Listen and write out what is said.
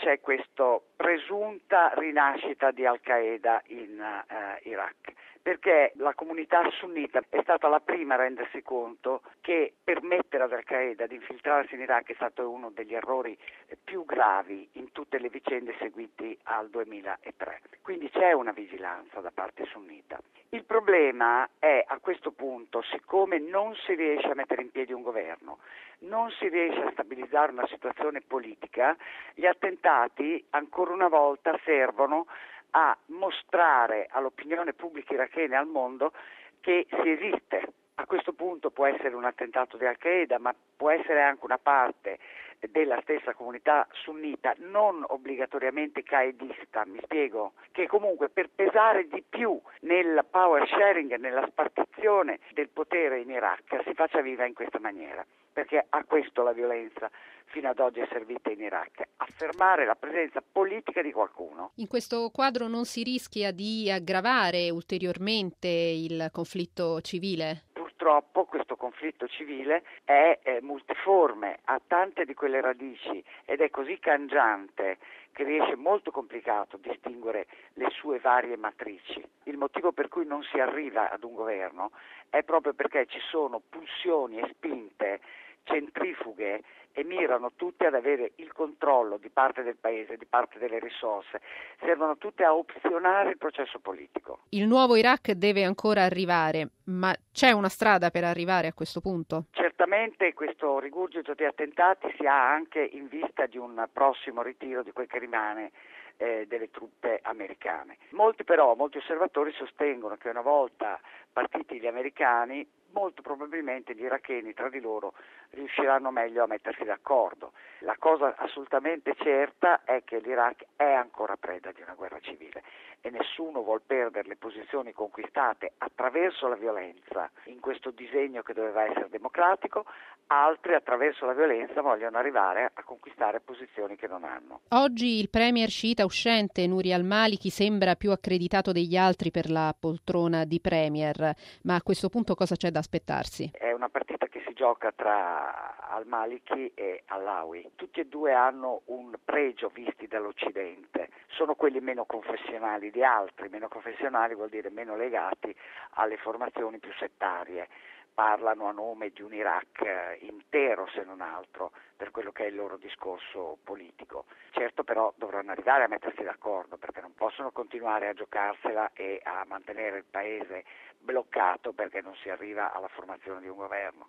c'è questa presunta rinascita di Al-Qaeda in Iraq, perché la comunità sunnita è stata la prima a rendersi conto che permettere ad Al-Qaeda di infiltrarsi in Iraq è stato uno degli errori più gravi in tutte le vicende seguite al 2003. Quindi c'è una vigilanza da parte sunnita. Il problema è, a questo punto, siccome non si riesce a mettere in piedi un governo, non si riesce a stabilizzare una situazione politica, gli attentati ancora una volta servono a mostrare all'opinione pubblica irachena e al mondo che si esiste. A questo punto può essere un attentato di Al-Qaeda, ma può essere anche una parte della stessa comunità sunnita, non obbligatoriamente qaedista, mi spiego, che comunque per pesare di più nel power sharing, nella spartizione del potere in Iraq, si faccia viva in questa maniera, perché a questo la violenza fino ad oggi è servita in Iraq, affermare la presenza politica di qualcuno. In questo quadro non si rischia di aggravare ulteriormente il conflitto civile? Purtroppo questo conflitto civile è multiforme, ha tante di quelle radici ed è così cangiante che riesce molto complicato distinguere le sue varie matrici. Il motivo per cui non si arriva ad un governo è proprio perché ci sono pulsioni e spinte centrifughe e mirano tutte ad avere il controllo di parte del paese, di parte delle risorse, servono tutte a opzionare il processo politico. Il nuovo Iraq deve ancora arrivare, ma c'è una strada per arrivare a questo punto? Certamente questo rigurgito di attentati si ha anche in vista di un prossimo ritiro di quel che rimane delle truppe americane. Molti osservatori sostengono che una volta partiti gli americani, molto probabilmente gli iracheni tra di loro riusciranno meglio a mettersi d'accordo. La cosa assolutamente certa è che l'Iraq è ancora preda di una guerra civile e nessuno vuol perdere le posizioni conquistate attraverso la violenza in questo disegno che doveva essere democratico, altri attraverso la violenza vogliono arrivare a conquistare posizioni che non hanno. Oggi il premier sciita uscente Nouri al-Maliki sembra più accreditato degli altri per la poltrona di premier, ma a questo punto cosa c'è da aspettarsi? È una partita che si gioca tra al-Maliki e Allawi. Tutti e due hanno un pregio visti dall'Occidente, sono quelli meno confessionali di altri, meno confessionali vuol dire meno legati alle formazioni più settarie. Parlano a nome di un Iraq intero, se non altro, per quello che è il loro discorso politico. Certo però dovranno arrivare a mettersi d'accordo, perché non possono continuare a giocarsela e a mantenere il paese bloccato perché non si arriva alla formazione di un governo.